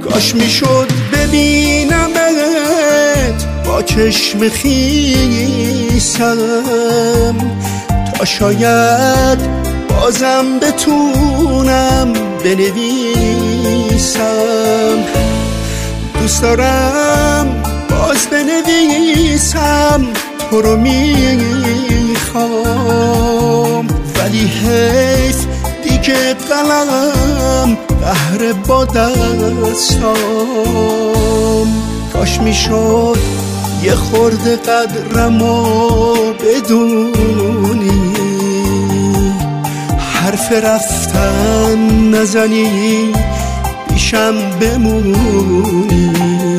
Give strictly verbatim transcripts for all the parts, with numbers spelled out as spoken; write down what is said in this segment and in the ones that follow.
کاش میشد ببینمت با چشم خیسم، تا شاید بازم بتونم بنویسم. دوست دارم باز بنویسم تو رو میخوام، ولی حیف دیگه قلم قهر با دستام. کاش میشد یه خورده قدرمو بدونی، حرف رفتن نزنی پیشم بمونی.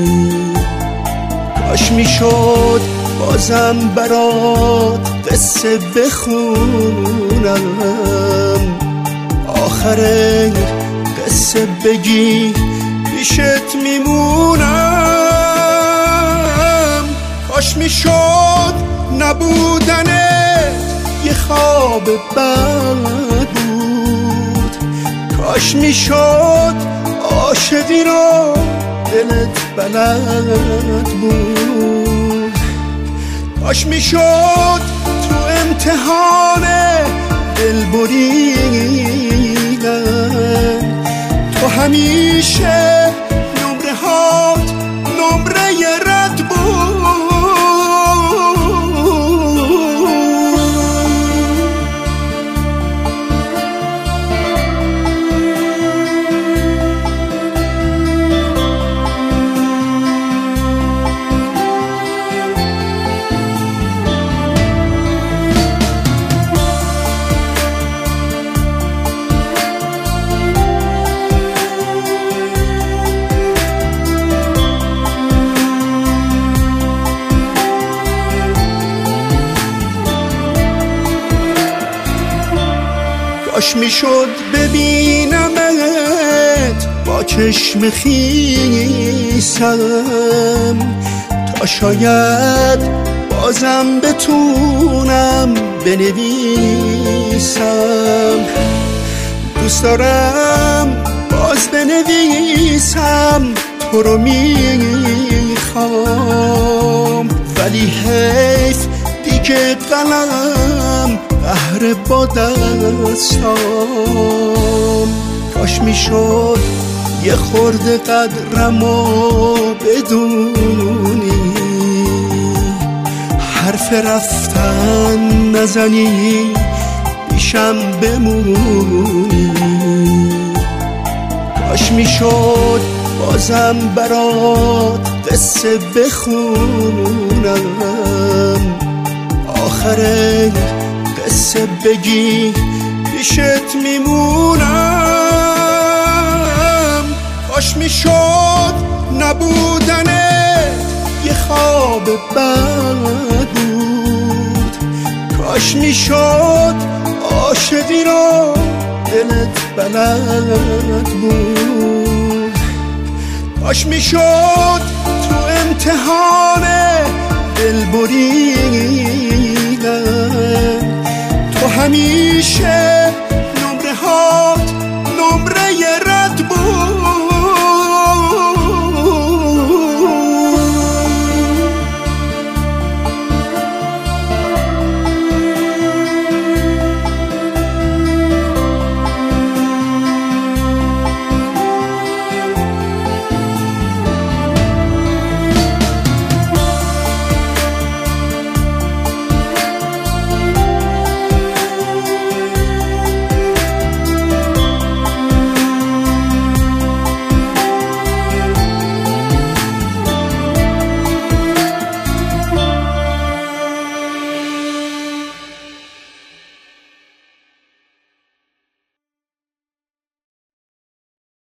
کاش میشد بازم برات قصه بخونم، آخر قصه بگی پیشت میمونم. کاش میشد نبودنت یه خواب بد بود، کاش میشد عاشقی رو دلت بلد بود، کاش میشد تو امتحان دل بریدن تو همیشه نمره هات نمره رد بود. کاش میشد ببینمت با چشم خیسم، تا شاید بازم بتونم بنویسم. دوست دارم باز بنویسم تو رو میخوام، ولی حیف دیگه قلم قهر با دستام. کاش میشد یه خورده قدرمو بدونی، حرف رفتن نزنی پیشم بمونی. کاش میشد بازم برات قصه بخونم، آخر قصه بگی پیشت میمونم. کاش میشد نبودنت یه خواب بد بود، کاش میشد عاشقی رو دلت بلد بود، کاش میشد تو امتحان دل بریدن تو همیشه